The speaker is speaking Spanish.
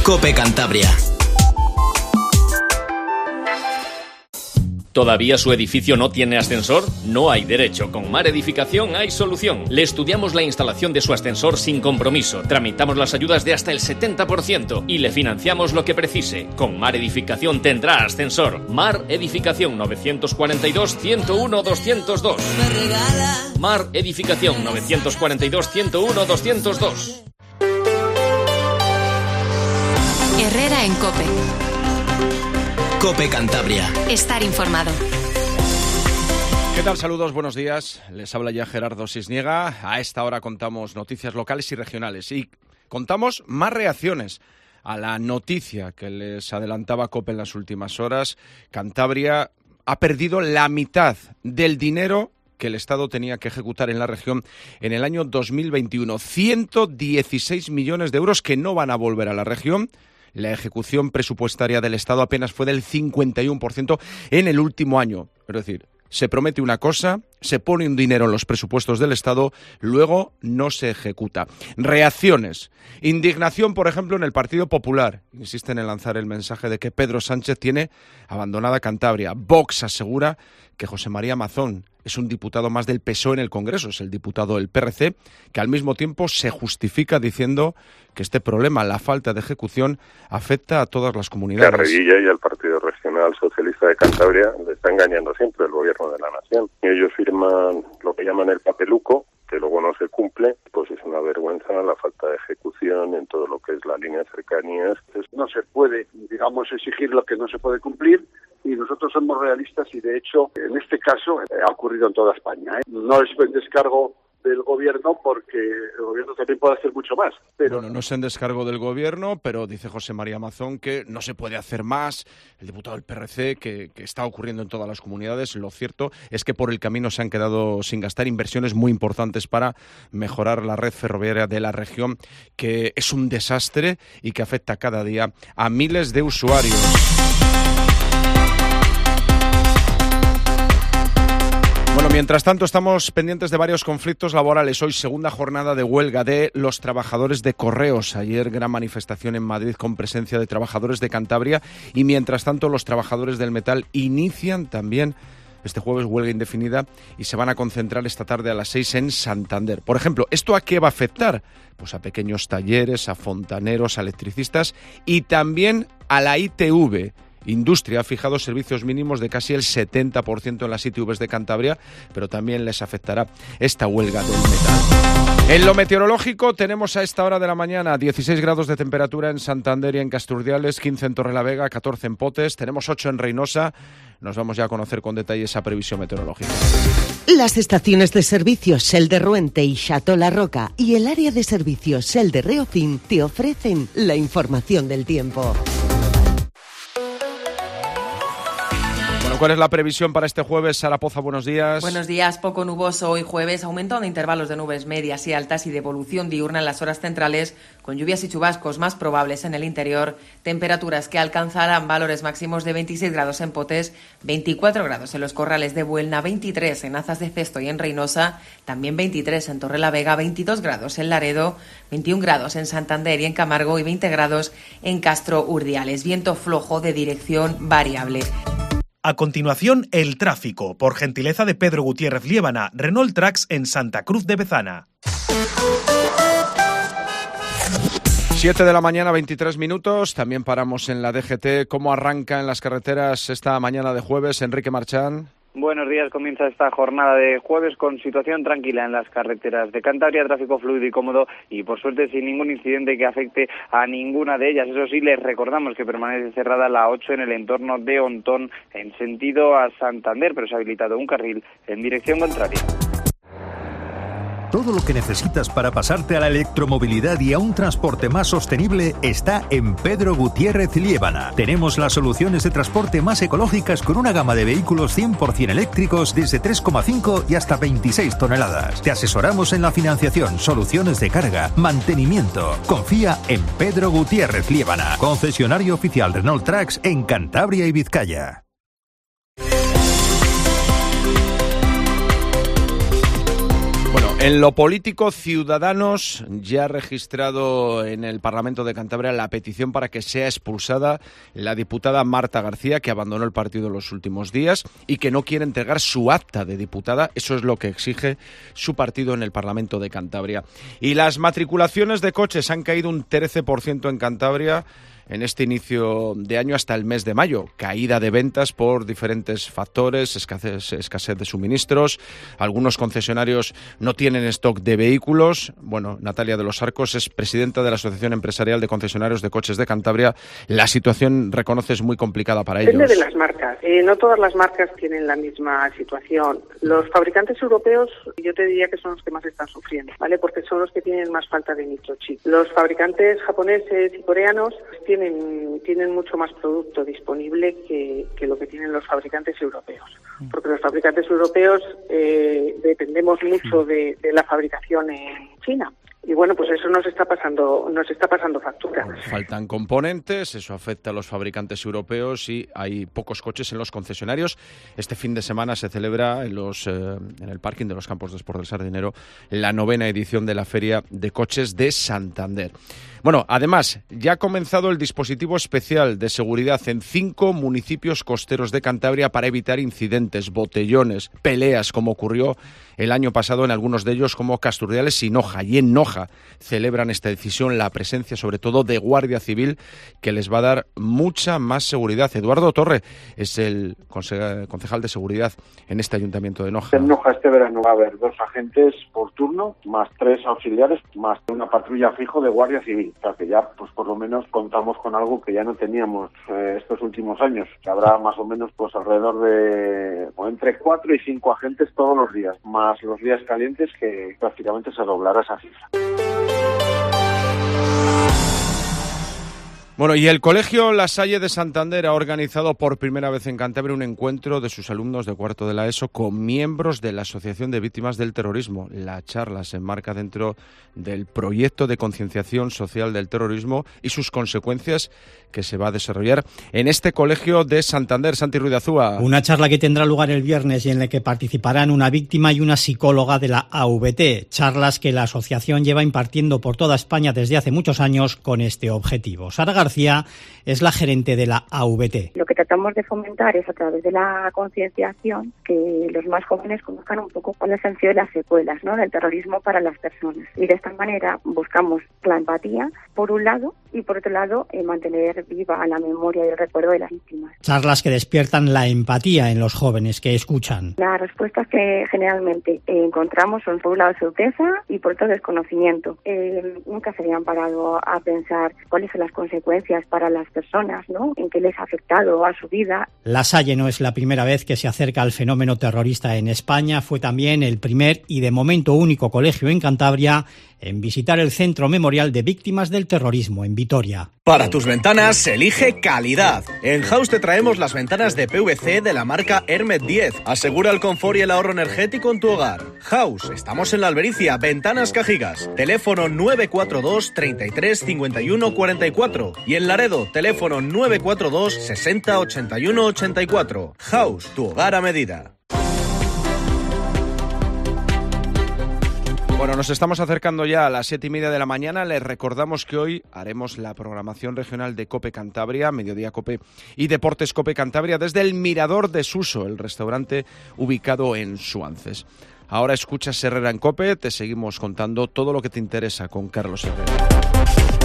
COPE Cantabria. ¿Todavía su edificio no tiene ascensor? No hay derecho. Con Mar Edificación hay solución. Le estudiamos la instalación de su ascensor sin compromiso. Tramitamos las ayudas de hasta el 70% y le financiamos lo que precise. Con Mar Edificación tendrá ascensor. Mar Edificación 942-101-202. Mar Edificación 942-101-202. Herrera en COPE. COPE Cantabria. Estar informado. ¿Qué tal? Saludos, buenos días. Les habla ya Gerardo Sisniega. A esta hora contamos noticias locales y regionales y contamos más reacciones a la noticia que les adelantaba COPE en las últimas horas. Cantabria ha perdido la mitad del dinero que el Estado tenía que ejecutar en la región en el año 2021. 116 millones de euros que no van a volver a la región. La ejecución presupuestaria del Estado apenas fue del 51% en el último año. Es decir, se promete una cosa, se pone un dinero en los presupuestos del Estado, luego no se ejecuta. Reacciones. Indignación, por ejemplo, en el Partido Popular. Insisten en lanzar el mensaje de que Pedro Sánchez tiene abandonada Cantabria. Vox asegura que José María Mazón es un diputado más del PSOE en el Congreso, es el diputado del PRC, que al mismo tiempo se justifica diciendo que este problema, la falta de ejecución, afecta a todas las comunidades. Que a Revilla y al Partido Regional Socialista de Cantabria le está engañando siempre el Gobierno de la Nación. Ellos firman lo que llaman el papeluco, que luego no se cumple, pues es una vergüenza la falta de ejecución en todo lo que es la línea de cercanías. No se puede, digamos, exigir lo que no se puede cumplir, y nosotros somos realistas y, de hecho, en este caso ha ocurrido en toda España. No es en descargo del Gobierno, porque el Gobierno también puede hacer mucho más. Pero Bueno, no es en descargo del Gobierno, pero dice José María Mazón que no se puede hacer más. El diputado del PRC, que está ocurriendo en todas las comunidades. Lo cierto es que por el camino se han quedado sin gastar inversiones muy importantes para mejorar la red ferroviaria de la región, que es un desastre y que afecta cada día a miles de usuarios. Bueno, mientras tanto estamos pendientes de varios conflictos laborales. Hoy segunda jornada de huelga de los trabajadores de Correos. Ayer gran manifestación en Madrid con presencia de trabajadores de Cantabria y mientras tanto los trabajadores del metal inician también este jueves huelga indefinida y se van a concentrar esta tarde a las 6 en Santander. Por ejemplo, ¿esto a qué va a afectar? Pues a pequeños talleres, a fontaneros, a electricistas y también a la ITV. Industria ha fijado servicios mínimos de casi el 70% en las ITVs de Cantabria, pero también les afectará esta huelga del metal. En lo meteorológico tenemos a esta hora de la mañana 16 grados de temperatura en Santander y en Casturdiales, 15 en Torrelavega, 14 en Potes, tenemos 8 en Reynosa. Nos vamos ya a conocer con detalle esa previsión meteorológica. Las estaciones de servicios Shell de Ruente y Chateau La Roca y el área de servicios Shell de Reocin te ofrecen la información del tiempo. ¿Cuál es la previsión para este jueves? Sara Poza, buenos días. Buenos días, poco nuboso hoy jueves, aumento de intervalos de nubes medias y altas y de evolución diurna en las horas centrales, con lluvias y chubascos más probables en el interior, temperaturas que alcanzarán valores máximos de 26 grados en Potes, 24 grados en los Corrales de Buelna, 23 en Azas de Cesto y en Reynosa, también 23 en Torrelavega, 22 grados en Laredo, 21 grados en Santander y en Camargo y 20 grados en Castro Urdiales. Viento flojo de dirección variable. A continuación, el tráfico, por gentileza de Pedro Gutiérrez Liébana, Renault Trax en Santa Cruz de Bezana. 7 de la mañana, 23 minutos. También paramos en la DGT. ¿Cómo arranca en las carreteras esta mañana de jueves? Enrique Marchán. Buenos días, comienza esta jornada de jueves con situación tranquila en las carreteras de Cantabria, tráfico fluido y cómodo y por suerte sin ningún incidente que afecte a ninguna de ellas. Eso sí, les recordamos que permanece cerrada la 8 en el entorno de Ontón en sentido a Santander, pero se ha habilitado un carril en dirección contraria. Todo lo que necesitas para pasarte a la electromovilidad y a un transporte más sostenible está en Pedro Gutiérrez Liébana. Tenemos las soluciones de transporte más ecológicas con una gama de vehículos 100% eléctricos desde 3,5 y hasta 26 toneladas. Te asesoramos en la financiación, soluciones de carga, mantenimiento. Confía en Pedro Gutiérrez Liébana, concesionario oficial Renault Trax en Cantabria y Vizcaya. En lo político, Ciudadanos ya ha registrado en el Parlamento de Cantabria la petición para que sea expulsada la diputada Marta García, que abandonó el partido en los últimos días y que no quiere entregar su acta de diputada. Eso es lo que exige su partido en el Parlamento de Cantabria. Y las matriculaciones de coches han caído un 13% en Cantabria en este inicio de año hasta el mes de mayo. Caída de ventas por diferentes factores, escasez de suministros. Algunos concesionarios no tienen stock de vehículos. Bueno, Natalia de los Arcos es presidenta de la Asociación Empresarial de Concesionarios de Coches de Cantabria. La situación, reconoce, es muy complicada para ellos. Depende de las marcas. No todas las marcas tienen la misma situación. Los fabricantes europeos, yo te diría que son los que más están sufriendo, ¿vale? Porque son los que tienen más falta de microchip. Los fabricantes japoneses y coreanos tienen mucho más producto disponible que lo que tienen los fabricantes europeos, porque los fabricantes europeos dependemos mucho de la fabricación en China. Y bueno, pues eso nos está pasando factura. Faltan componentes, eso afecta a los fabricantes europeos y hay pocos coches en los concesionarios. Este fin de semana se celebra en el parking de los Campos de Sport del Sardinero la 9ª edición de la Feria de Coches de Santander. Bueno, además, ya ha comenzado el dispositivo especial de seguridad en 5 municipios costeros de Cantabria para evitar incidentes, botellones, peleas, como ocurrió el año pasado en algunos de ellos, como Casturdiales y Noja. Y en Noja celebran esta decisión la presencia, sobre todo, de Guardia Civil, que les va a dar mucha más seguridad. Eduardo Torre es el concejal de seguridad en este ayuntamiento de Noja. En Noja este verano va a haber 2 agentes por turno, más 3 auxiliares, más una patrulla fijo de Guardia Civil. O sea que ya, pues por lo menos contamos con algo que ya no teníamos estos últimos años, que habrá más o menos pues alrededor de entre 4 y 5 agentes todos los días, más los días calientes, que prácticamente se doblará esa cifra. Bueno, y el Colegio La Salle de Santander ha organizado por primera vez en Cantabria un encuentro de sus alumnos de cuarto de la ESO con miembros de la Asociación de Víctimas del Terrorismo. La charla se enmarca dentro del proyecto de concienciación social del terrorismo y sus consecuencias que se va a desarrollar en este Colegio de Santander. Santi Ruiz de Azúa. Una charla que tendrá lugar el viernes y en la que participarán una víctima y una psicóloga de la AVT. Charlas que la asociación lleva impartiendo por toda España desde hace muchos años con este objetivo. Sara García es la gerente de la AVT. Lo que tratamos de fomentar es, a través de la concienciación, que los más jóvenes conozcan un poco cuáles han sido las secuelas, ¿no?, del terrorismo para las personas. Y de esta manera buscamos la empatía, por un lado, y por otro lado, mantener viva la memoria y el recuerdo de las víctimas. Charlas que despiertan la empatía en los jóvenes que escuchan. Las respuestas que generalmente encontramos son, por un lado, sorpresa y por otro, desconocimiento. Nunca se habían parado a pensar cuáles son las consecuencias para las personas, ¿no?, en qué les ha afectado a su vida. La Salle no es la primera vez que se acerca al fenómeno terrorista en España. Fue también el primer y de momento único colegio en Cantabria en visitar el Centro Memorial de Víctimas del Terrorismo en Vitoria. Para tus ventanas, elige calidad. En House te traemos las ventanas de PVC de la marca Hermet 10. Asegura el confort y el ahorro energético en tu hogar. House, estamos en la Albericia, Ventanas Cajigas. Teléfono 942 33 51 44. Y en Laredo, teléfono 942 60 81 84. House, tu hogar a medida. Bueno, nos estamos acercando ya a las 7:30 de la mañana. Les recordamos que hoy haremos la programación regional de COPE Cantabria, Mediodía COPE y Deportes COPE Cantabria desde el Mirador de Suso, el restaurante ubicado en Suances. Ahora escuchas Herrera en COPE, te seguimos contando todo lo que te interesa con Carlos Herrera.